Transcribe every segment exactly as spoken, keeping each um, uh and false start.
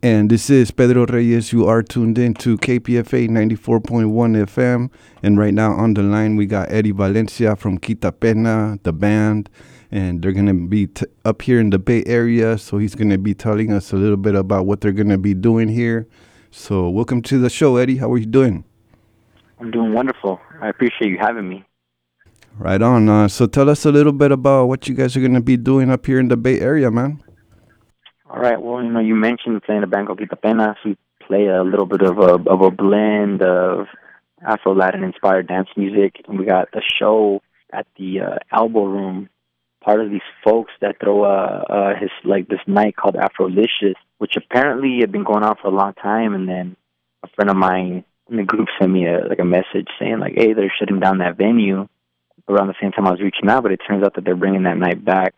And this is Pedro Reyes. You are tuned in to K P F A ninety-four point one F M. And right now on the line, we got Eddie Valencia from Quita Pena, the band. And they're going to be t- up here in the Bay Area. So he's going to be telling us a little bit about what they're going to be doing here. So welcome to the show, Eddie. How are you doing? I'm doing wonderful. I appreciate you having me. Right on. Uh, so tell us a little bit about what you guys are going to be doing up here in the Bay Area, man. All right. Well, you know, you mentioned playing the band called Quita Pena. We play a little bit of a of a blend of Afro-Latin inspired dance music, and we got a show at the uh, Elbow Room. Part of these folks that throw a, a his like this night called Afrolicious, which apparently had been going on for a long time, and then a friend of mine in the group sent me a like a message saying like, "Hey, they're shutting down that venue." Around the same time I was reaching out, but it turns out that they're bringing that night back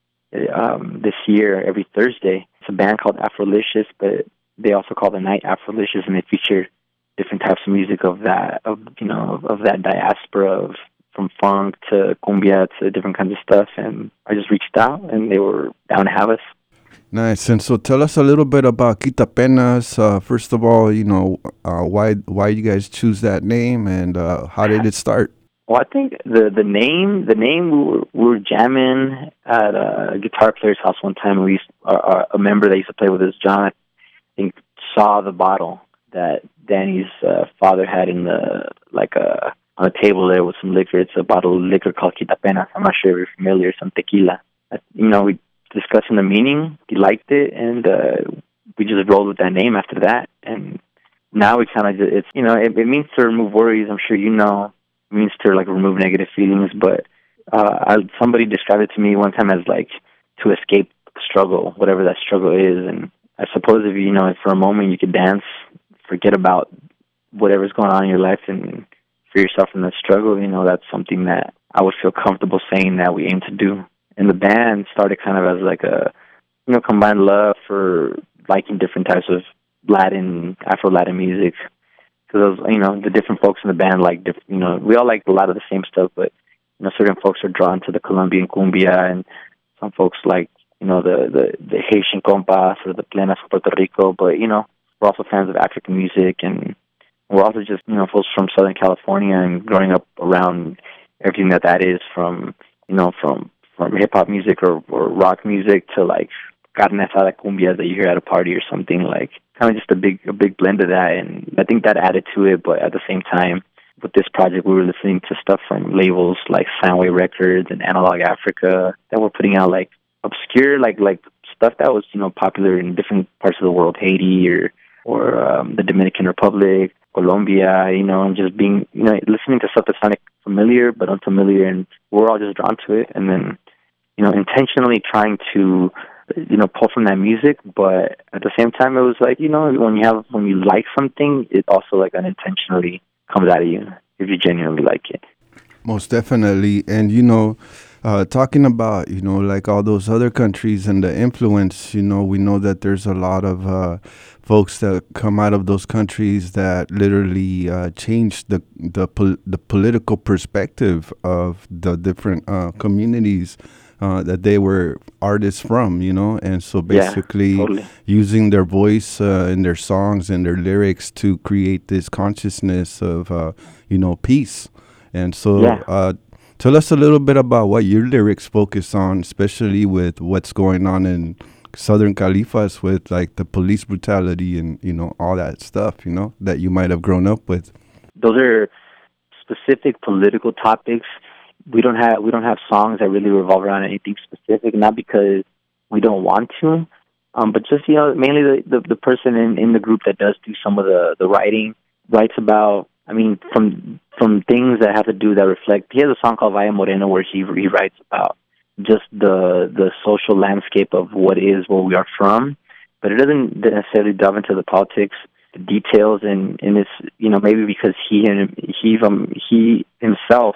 um, this year every Thursday. It's a band called Afrolicious, but they also call the night Afrolicious, and they feature different types of music of that of you know of, of that diaspora of from funk to cumbia to different kinds of stuff. And I just reached out, and they were down to have us. Nice. And so tell us a little bit about Quita Penas. Uh, first of all, you know, uh, why why you guys choose that name, and uh, how did it start? Well, I think the the name the name we were, we were jamming at a guitar player's house one time. And we used, our, a member that used to play with us, John, I think, saw the bottle that Danny's uh, father had in the like a on a table there with some liquor. It's a bottle of liquor called Quita Pena. I'm not sure if you're familiar. Some tequila. I, you know, we discussing the meaning. He liked it, and uh, we just rolled with that name after that. And now we kind of it's you know it, it means to remove worries. I'm sure you know. Means to like remove negative feelings, but uh, I, somebody described it to me one time as like to escape struggle, whatever that struggle is. And I suppose if you know, if for a moment you could dance, forget about whatever's going on in your life, and free yourself from that struggle. You know, that's something that I would feel comfortable saying that we aim to do. And the band started kind of as like a you know combined love for liking different types of Latin, Afro-Latin music. Because, you know, the different folks in the band, like, you know, we all like a lot of the same stuff, but, you know, certain folks are drawn to the Colombian cumbia, and some folks like, you know, the, the, the Haitian compas or the plenas of Puerto Rico, but, you know, we're also fans of African music, and we're also just, you know, folks from Southern California and growing up around everything that that is from, you know, from, from hip-hop music or, or rock music to, like, carne asada cumbia that you hear at a party or something, like, kind of just a big a big blend of that, and I think that added to it. But at the same time, with this project, we were listening to stuff from labels like Soundwave Records and Analog Africa that were putting out like obscure, like like stuff that was you know popular in different parts of the world, Haiti or or um, the Dominican Republic, Colombia, you know, and just being you know listening to stuff that sounded familiar but unfamiliar, and we're all just drawn to it, and then you know intentionally trying to you know, pull from that music, but at the same time, it was like, you know, when you have, when you like something, it also like unintentionally comes out of you if you genuinely like it. Most definitely. And, you know, uh, talking about, you know, like all those other countries and the influence, you know, we know that there's a lot of uh, folks that come out of those countries that literally uh, change the, the, pol- the political perspective of the different uh, communities Uh, that they were artists from, you know, and so basically yeah, totally. using their voice uh, in their songs and their lyrics to create this consciousness of, uh, you know, peace. And so yeah. uh, tell us a little bit about what your lyrics focus on, especially with what's going on in Southern Califas with like the police brutality and, you know, all that stuff, you know, that you might have grown up with. Those are specific political topics. We don't have we don't have songs that really revolve around anything specific, not because we don't want to, um, but just you know mainly the, the, the person in, in the group that does do some of the, the writing writes about. I mean, from from things that have to do that reflect. He has a song called Valle Moreno where he he writes about just the the social landscape of what is where we are from, but it doesn't necessarily delve into the politics, the details, and and it's you know maybe because he and he um, he himself.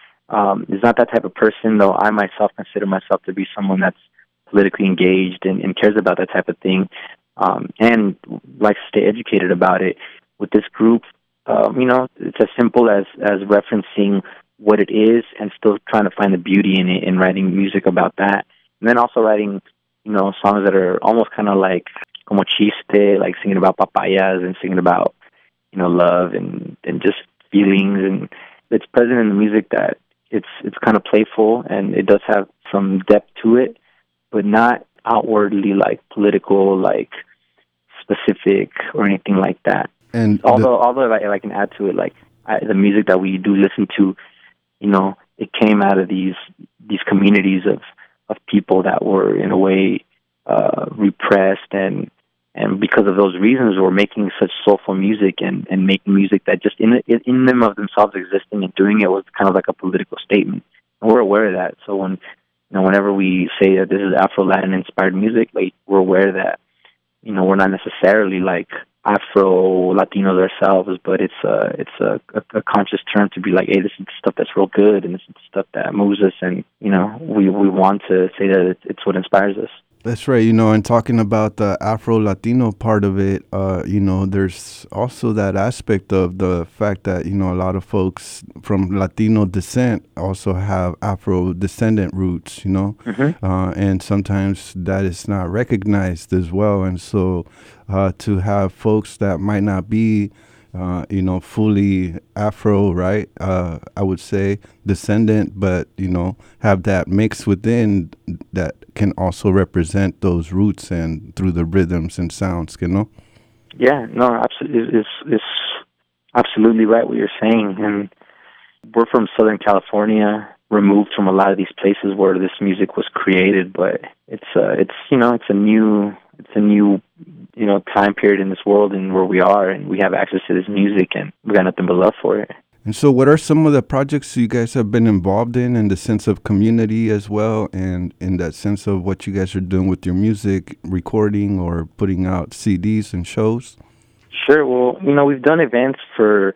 Um, is not that type of person, though I myself consider myself to be someone that's politically engaged and, and cares about that type of thing, um, and likes to stay educated about it. With this group, um, you know, it's as simple as, as referencing what it is and still trying to find the beauty in it and writing music about that. And then also writing, you know, songs that are almost kind of like como chiste, like singing about papayas and singing about, you know, love and, and just feelings. And it's present in the music that it's it's kind of playful and it does have some depth to it, but not outwardly like political, like specific or anything like that. And although the, although if I, if I can add to it, like I, the music that we do listen to, you know, it came out of these these communities of of people that were in a way uh, repressed, and and because of those reasons, we're making such soulful music and, and making music that just in in them of themselves existing and doing it was kind of like a political statement. And we're aware of that. So when you know, whenever we say that this is Afro-Latin inspired music, like we're aware that, you know, we're not necessarily like Afro-Latinos ourselves, but it's a, it's a, a, a conscious term to be like, hey, this is stuff that's real good, and this is stuff that moves us, and, you know, we, we want to say that it's, it's what inspires us. That's right. You know, and talking about the Afro-Latino part of it, uh, you know, there's also that aspect of the fact that, you know, a lot of folks from Latino descent also have Afro-descendant roots, you know, mm-hmm. uh, and sometimes that is not recognized as well. And so uh, to have folks that might not be Uh, you know, fully Afro, right? Uh, I would say descendant, but, you know, have that mix within that can also represent those roots and through the rhythms and sounds, you know? Yeah, no, absolutely. It's, it's absolutely right what you're saying. And we're from Southern California, removed from a lot of these places where this music was created, but it's, uh, it's, you know, it's a new, it's a new, you know, time period in this world and where we are, and we have access to this music, and we got nothing but love for it. And so what are some of the projects you guys have been involved in, in the sense of community as well, and in that sense of what you guys are doing with your music, recording or putting out C Ds and shows? Sure. Well, you know, we've done events for,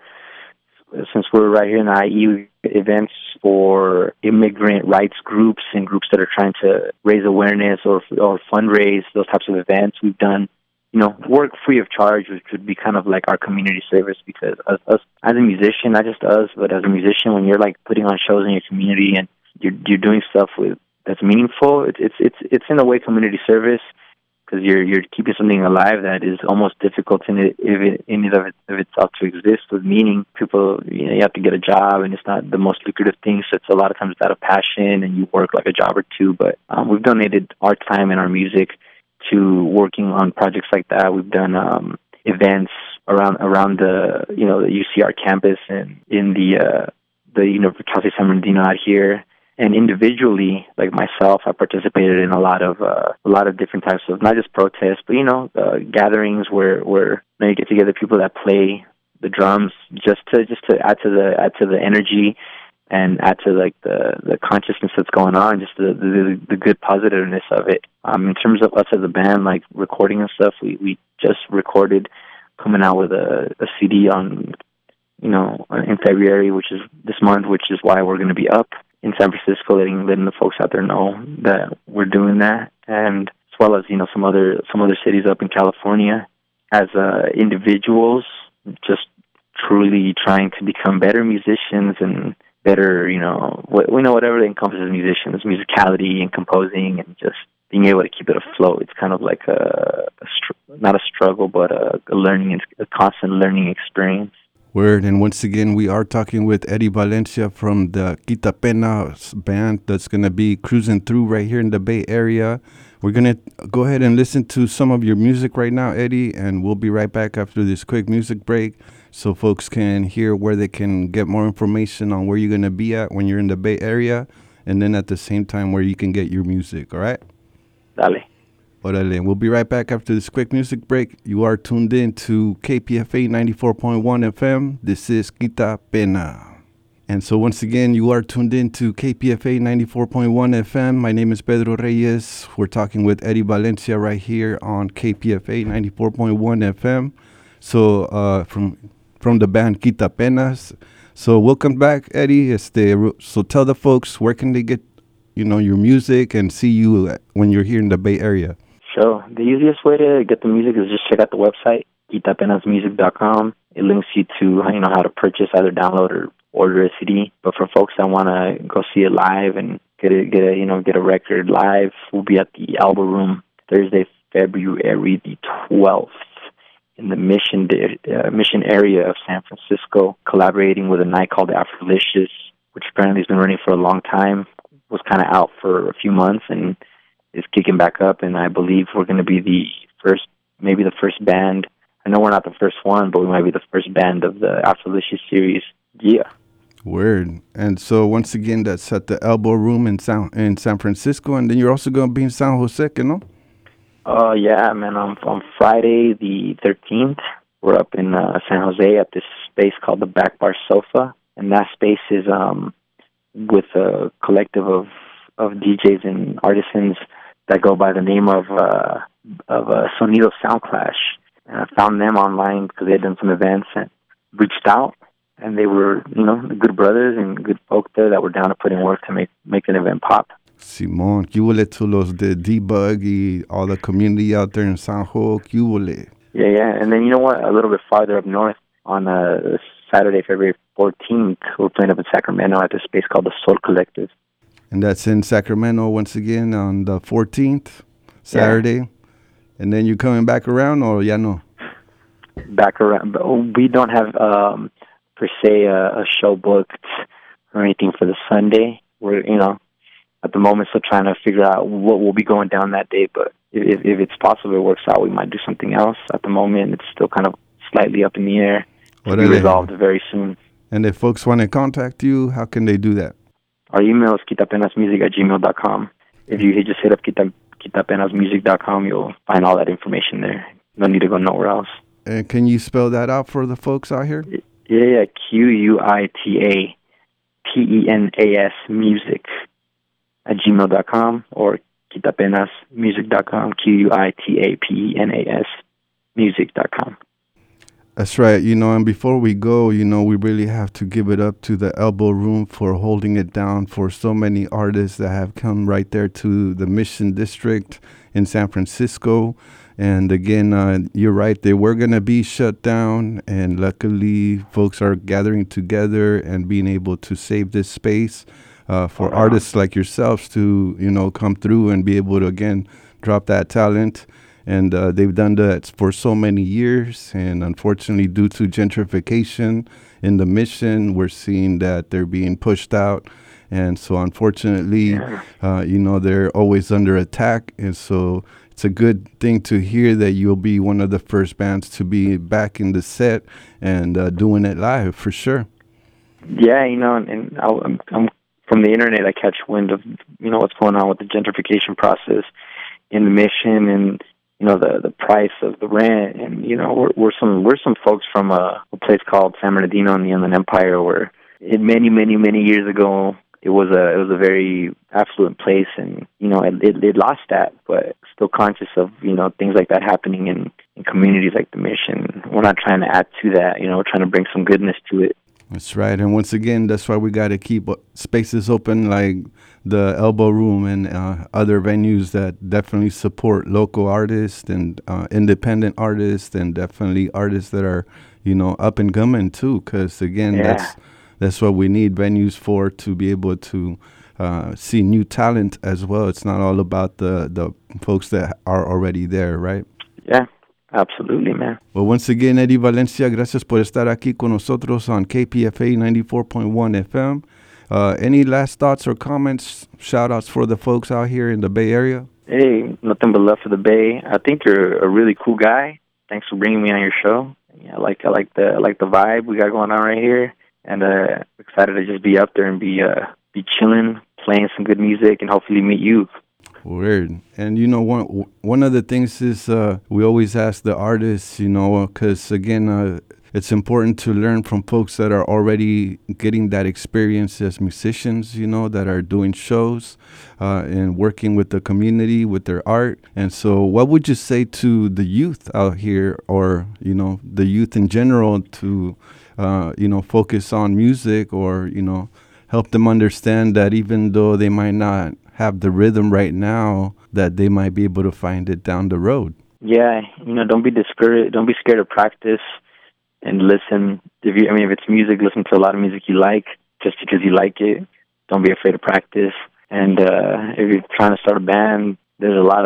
since we're right here in the I E, events for immigrant rights groups and groups that are trying to raise awareness or or fundraise, those types of events. We've done, you know, work free of charge, which would be kind of like our community service, because us, us as a musician, not just us, but as a musician, when you're like putting on shows in your community and you're you're doing stuff with that's meaningful, it's it's it's it's in a way community service, because you're you're keeping something alive that is almost difficult in it, if it, in it of, it, of itself to exist with meaning. People, you know, you have to get a job, and it's not the most lucrative thing, so it's a lot of times out of passion, and you work like a job or two. But um, we've donated our time and our music to working on projects like that. We've done um, events around around the you know the U C R campus and in the uh, the University of San Bernardino out here. And individually, like myself, I participated in a lot of uh, a lot of different types of not just protests, but you know, uh, gatherings where where you, know, you get together people that play the drums just to just to add to the add to the energy and add to like the, the consciousness that's going on, just the the, the good positiveness of it. Um, in terms of us as a band, like recording and stuff, we, we just recorded, coming out with a, a C D on, you know, in February, which is this month, which is why we're going to be up in San Francisco, letting letting the folks out there know that we're doing that, and as well as, you know, some other some other cities up in California. As uh, individuals, just truly trying to become better musicians and better, you know, what, we know whatever encompasses musicians, musicality and composing, and just being able to keep it afloat. It's kind of like a, a str- not a struggle, but a, a learning, a constant learning experience. Word. And once again, we are talking with Eddie Valencia from the Quita Pena band that's going to be cruising through right here in the Bay Area. We're going to go ahead and listen to some of your music right now, Eddie, and we'll be right back after this quick music break so folks can hear where they can get more information on where you're going to be at when you're in the Bay Area, and then at the same time where you can get your music, all right? Dale. Orale. We'll be right back after this quick music break. You are tuned in to K P F A ninety-four point one F M. This is Quita Pena. And so once again, you are tuned in to K P F A ninety-four point one F M. My name is Pedro Reyes. We're talking with Eddie Valencia right here on K P F A ninety-four point one F M. So uh, from from the band Quita Penas. So welcome back, Eddie. Este, so tell the folks, where can they get, you know, your music and see you when you're here in the Bay Area? So the easiest way to get the music is just check out the website, quita penas music dot com. It links you to, you know, how to purchase, either download or order a C D. But for folks that want to go see it live and get a, get a, you know, get a record live, we'll be at the Alba Room Thursday, February the twelfth in the Mission uh, Mission area of San Francisco, collaborating with a night called Afrolicious, which apparently has been running for a long time, was kind of out for a few months, and is kicking back up. And I believe we're going to be the first, maybe the first band. I know we're not the first one, but we might be the first band of the Afrolicious series. Yeah. Word. And so once again, that's at the Elbow Room in San in San Francisco, and then you're also going to be in San Jose, no? Oh, uh, yeah, man. On, on Friday the thirteenth, we're up in uh, San Jose at this space called the Back Bar Sofa. And that space is um, with a collective of, of D Js and artisans that go by the name of uh, of uh, Sonido Sound Clash. And I found them online because they had done some events and reached out. And they were, you know, good brothers and good folk there that were down to put in work to make, make an event pop. Simón, ¿qué huele to los de D-Bug y all the community out there in San Jose? ¿Qué huele? Yeah, yeah. And then, you know what? A little bit farther up north on uh, Saturday, February fourteenth, we're playing up in Sacramento at this space called the Soul Collective. And that's in Sacramento once again on the fourteenth, Saturday. Yeah. And then you're coming back around, or ya no? Back around. But we don't have, um, per se, a, a show booked or anything for the Sunday. We're, you know, at the moment still trying to figure out what will be going down that day. But if, if it's possible, it works out, we might do something else. At the moment, it's still kind of slightly up in the air. To be resolved very soon. And if folks want to contact you, how can they do that? Our email is quitapenasmusic at gmail dot com. If you just hit up quita, quitapenasmusic dot com, you'll find all that information there. No need to go nowhere else. And can you spell that out for the folks out here? Yeah, yeah. Q U I T A P E N A S music at gmail dot com or quitapenasmusic dot com. Q U I T A P E N A S music dot com. That's right. You know, and before we go, you know, we really have to give it up to the Elbow Room for holding it down for so many artists that have come right there to the Mission District in San Francisco. And again, uh, you're right, they were going to be shut down. And luckily, folks are gathering together and being able to save this space uh, for uh-huh. artists like yourselves to, you know, come through and be able to, again, drop that talent. And uh, they've done that for so many years. And unfortunately, due to gentrification in the Mission, we're seeing that they're being pushed out. And so unfortunately, yeah. uh, you know, they're always under attack. And so it's a good thing to hear that you'll be one of the first bands to be back in the set and uh, doing it live for sure. Yeah, you know, and, and I'm, I'm from the internet, I catch wind of, you know, what's going on with the gentrification process in the Mission and, you know, the the price of the rent, and you know, we're we're some we're some folks from a, a place called San Bernardino in the Inland Empire, where it, many many many years ago it was a it was a very affluent place, and you know, it it, it lost that, but still conscious of you know things like that happening in, in communities like the Mission. We're not trying to add to that, you know, we're trying to bring some goodness to it. That's right, and once again, that's why we got to keep spaces open like the Elbow Room and uh, other venues that definitely support local artists and uh, independent artists, and definitely artists that are, you know, up and coming too. Because again, yeah. that's that's what we need venues for, to be able to uh, see new talent as well. It's not all about the the folks that are already there, right? Yeah. Absolutely, man. Well, once again, Eddie Valencia, gracias por estar aquí con nosotros on K P F A ninety-four point one F M. Uh, any last thoughts or comments, shout-outs for the folks out here in the Bay Area? Hey, nothing but love for the Bay. I think you're a really cool guy. Thanks for bringing me on your show. Yeah, I like I like the I like the vibe we got going on right here, and uh, excited to just be up there and be uh, be chilling, playing some good music, and hopefully meet you. Weird. And, you know, one one of the things is uh, we always ask the artists, you know, because, again, uh, it's important to learn from folks that are already getting that experience as musicians, you know, that are doing shows uh, and working with the community, with their art. And so what would you say to the youth out here, or, you know, the youth in general, to, uh, you know, focus on music, or, you know, help them understand that even though they might not have the rhythm right now, that they might be able to find it down the road? Yeah, you know, don't be discouraged. Don't be scared of practice, and listen. If you, I mean, if it's music, listen to a lot of music you like, just because you like it. Don't be afraid of practice. And uh, if you're trying to start a band, there's a lot of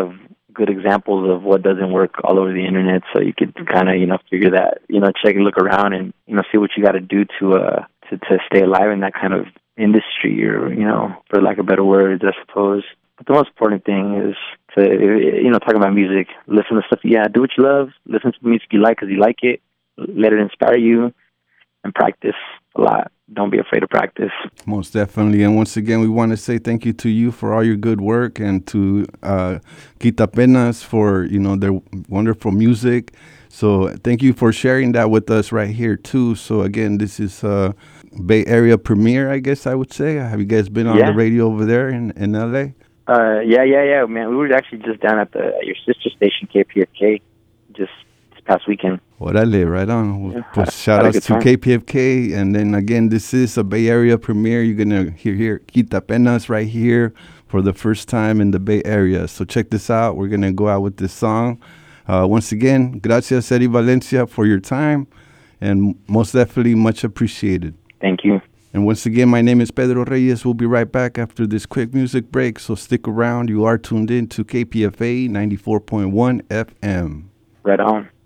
good examples of what doesn't work all over the internet, so you could kind of, you know, figure that, you know, check and look around and, you know, see what you got to do to, uh, to, to stay alive in that kind of industry, or, you know, for lack of better words, I suppose. But the most important thing is to, you know, talking about music, listen to stuff, yeah, do what you love, listen to the music you like because you like it, let it inspire you, and practice a lot. Don't be afraid to practice. Most definitely. And once again, we want to say thank you to you for all your good work, and to uh, Quitapenas for, you know, their wonderful music. So thank you for sharing that with us right here, too. So, again, this is uh, Bay Area premiere, I guess I would say. Have you guys been on Yeah. the radio over there in, in L A? Uh, yeah, yeah, yeah, man. We were actually just down at the at your sister station, K P F K, just this past weekend. Orale, right on. Yeah, Pues had- shout had a outs good to time. K P F K. And then again, this is a Bay Area premiere. You're going to hear here Quitapenas right here for the first time in the Bay Area. So check this out. We're going to go out with this song. Uh, once again, gracias, Eddie Valencia, for your time. And most definitely much appreciated. Thank you. And once again, my name is Pedro Reyes. We'll be right back after this quick music break. So stick around. You are tuned in to K P F A ninety-four point one F M. Right on.